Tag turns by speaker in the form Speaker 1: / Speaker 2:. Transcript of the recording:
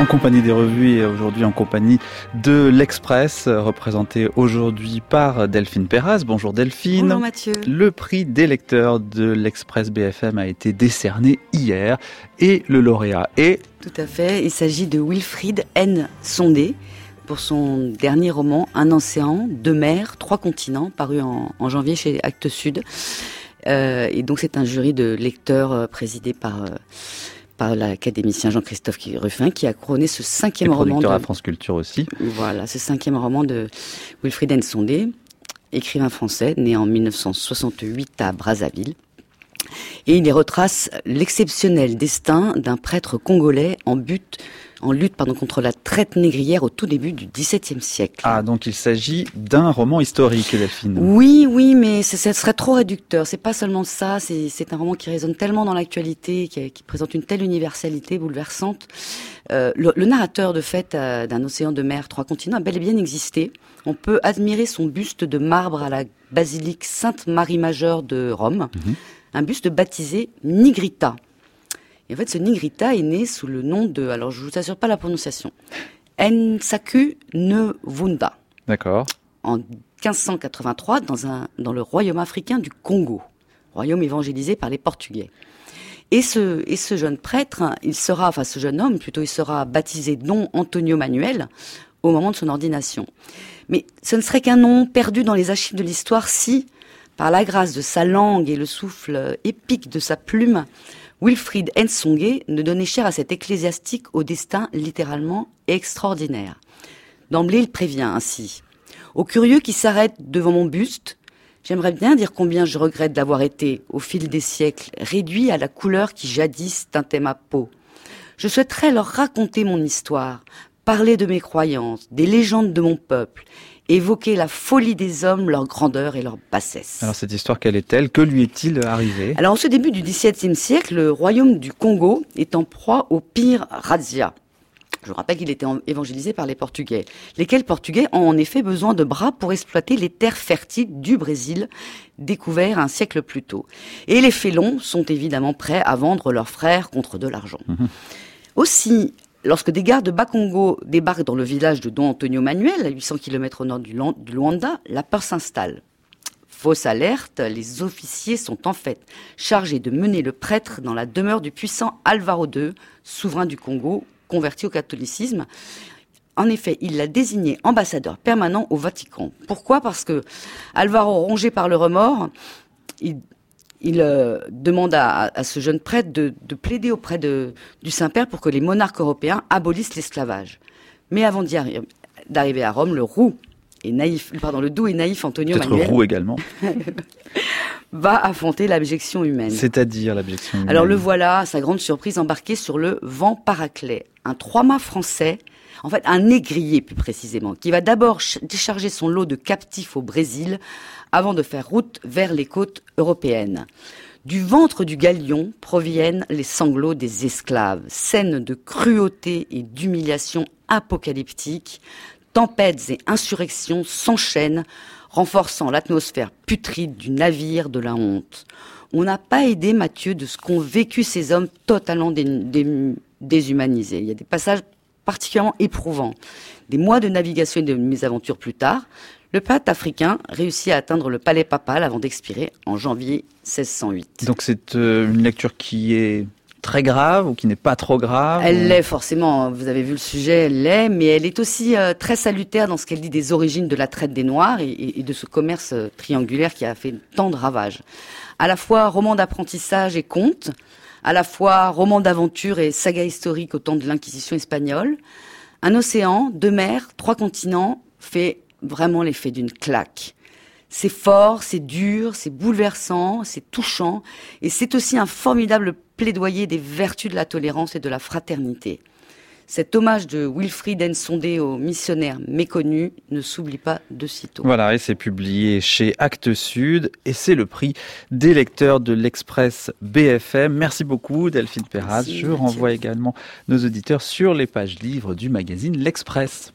Speaker 1: En compagnie des revues et aujourd'hui en compagnie de l'Express, représenté aujourd'hui par Delphine Perras. Bonjour Delphine.
Speaker 2: Bonjour Mathieu.
Speaker 1: Le prix des lecteurs de l'Express BFM a été décerné hier et le lauréat est...
Speaker 2: Tout à fait, il s'agit de Wilfried N. Sondé pour son dernier roman Un océan, deux mers, trois continents, paru en janvier chez Actes Sud. Et donc c'est un jury de lecteurs présidé par l'académicien Jean-Christophe Ruffin qui a couronné ce cinquième roman.
Speaker 1: Producteur à France Culture aussi.
Speaker 2: Voilà, ce cinquième roman de Wilfried N. Sondé, écrivain français, né en 1968 à Brazzaville. Et il y retrace l'exceptionnel destin d'un prêtre congolais en lutte contre la traite négrière au tout début du XVIIe siècle.
Speaker 1: Ah, donc il s'agit d'un roman historique, Delphine.
Speaker 2: Oui, mais ça serait trop réducteur. C'est pas seulement ça, c'est un roman qui résonne tellement dans l'actualité, qui présente une telle universalité bouleversante. Le narrateur, de fait, d'un océan de mer, trois continents, a bel et bien existé. On peut admirer son buste de marbre à la basilique Sainte-Marie-Majeure de Rome, un buste baptisé Nigrita. Et en fait, ce Nigrita est né sous le nom de, alors je vous assure pas la prononciation, Nsaku Nevunda.
Speaker 1: D'accord.
Speaker 2: En 1583, dans le royaume africain du Congo, royaume évangélisé par les Portugais. Et ce jeune prêtre, il sera baptisé Don Antonio Manuel au moment de son ordination. Mais ce ne serait qu'un nom perdu dans les archives de l'histoire si, par la grâce de sa langue et le souffle épique de sa plume, Wilfried N. Sondé ne donnait cher à cet ecclésiastique au destin littéralement extraordinaire. D'emblée, il prévient ainsi. Aux curieux qui s'arrêtent devant mon buste, j'aimerais bien dire combien je regrette d'avoir été, au fil des siècles, réduit à la couleur qui jadis teintait ma peau. Je souhaiterais leur raconter mon histoire, parler de mes croyances, des légendes de mon peuple, évoquer la folie des hommes, leur grandeur et leur bassesse.
Speaker 1: Alors cette histoire, quelle est-elle? Que lui est-il arrivé?
Speaker 2: Alors en ce début du XVIIe siècle, le royaume du Congo est en proie aux pires razzias. Je vous rappelle qu'il était évangélisé par les Portugais, lesquels Portugais ont en effet besoin de bras pour exploiter les terres fertiles du Brésil, découvertes un siècle plus tôt. Et les félons sont évidemment prêts à vendre leurs frères contre de l'argent. Aussi, lorsque des gardes de Bas-Congo débarquent dans le village de Don Antonio Manuel, à 800 km au nord du Luanda, la peur s'installe. Fausse alerte, les officiers sont en fait chargés de mener le prêtre dans la demeure du puissant Alvaro II, souverain du Congo, converti au catholicisme. En effet, il l'a désigné ambassadeur permanent au Vatican. Pourquoi ? Parce que Alvaro, rongé par le remords, il demande à ce jeune prêtre de plaider auprès du Saint-Père pour que les monarques européens abolissent l'esclavage. Mais avant d'arriver à Rome, le doux et naïf Antonio Manuel,
Speaker 1: peut-être roux également,
Speaker 2: va affronter l'abjection humaine.
Speaker 1: C'est-à-dire l'abjection humaine.
Speaker 2: Alors le voilà, à sa grande surprise, embarqué sur le Vent Paraclet, un trois-mâts français, en fait un négrier plus précisément, qui va d'abord décharger son lot de captifs au Brésil avant de faire route vers les côtes européennes. Du ventre du galion proviennent les sanglots des esclaves, scènes de cruauté et d'humiliation apocalyptique. Tempêtes et insurrections s'enchaînent, renforçant l'atmosphère putride du navire de la honte. On n'a pas aidé Mathieu de ce qu'ont vécu ces hommes totalement déshumanisés. Il y a des passages particulièrement éprouvants. Des mois de navigation et de mésaventures plus tard, le prêtre africain réussit à atteindre le palais papal avant d'expirer en janvier 1608.
Speaker 1: Donc c'est une lecture qui est très grave ou qui n'est pas trop grave?
Speaker 2: Elle l'est forcément, vous avez vu le sujet, elle l'est, mais elle est aussi très salutaire dans ce qu'elle dit des origines de la traite des Noirs et de ce commerce triangulaire qui a fait tant de ravages. À la fois roman d'apprentissage et conte, à la fois roman d'aventure et saga historique au temps de l'Inquisition espagnole. Un océan, deux mers, trois continents fait vraiment l'effet d'une claque. C'est fort, c'est dur, c'est bouleversant, c'est touchant, et c'est aussi un formidable plaidoyer des vertus de la tolérance et de la fraternité. Cet hommage de Wilfried N. Sondé aux missionnaires méconnus ne s'oublie pas de sitôt.
Speaker 1: Voilà, et c'est publié chez Actes Sud, et c'est le prix des lecteurs de l'Express BFM. Merci beaucoup Delphine Perras. Je renvoie également nos auditeurs sur les pages livres du magazine L'Express.